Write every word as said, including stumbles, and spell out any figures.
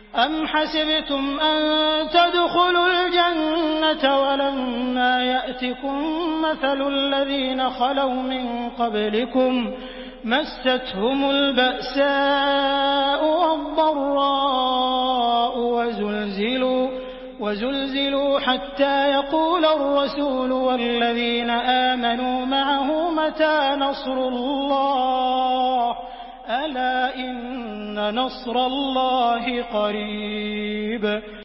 أَمْ حَسِبْتُمْ أَن تَدْخُلُوا الْجَنَّةَ وَلَمَّا يَأْتِكُم مَّثَلُ الَّذِينَ خَلَوْا مِن قَبْلِكُم مَّسَّتْهُمُ الْبَأْسَاءُ وَالضَّرَّاءُ وَزُلْزِلُوا وَزُلْزِلُوا حَتَّىٰ يَقُولَ الرَّسُولُ وَالَّذِينَ آمَنُوا مَعَهُ مَتَىٰ نَصْرُ اللَّهِ ۗ أَلَا إِنَّ نَصْرَ اللَّهِ قَرِيبٌ